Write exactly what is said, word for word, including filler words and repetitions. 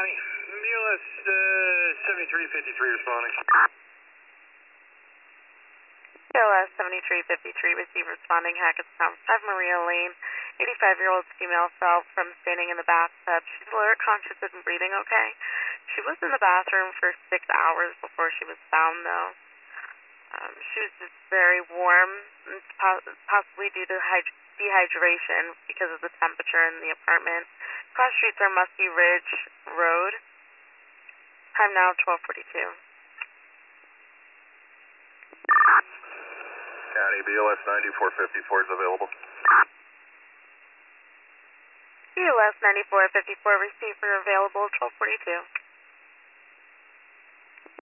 County. B L S uh, seventy-three fifty-three responding. B L S seventy-three fifty-three, receive responding Hackettstown five Maria Lane. eighty-five-year-old female fell from standing in the bathtub. She's alert, conscious, and breathing okay. She was in the bathroom for six hours before she was found, though. Um, she was just very warm, possibly due to hyd- dehydration because of the temperature in the apartment. Cross streets are Muskie Ridge Road. Time now twelve forty-two. County, B L S ninety-four fifty-four is available. B L S ninety-four fifty-four, receiver available twelve forty-two.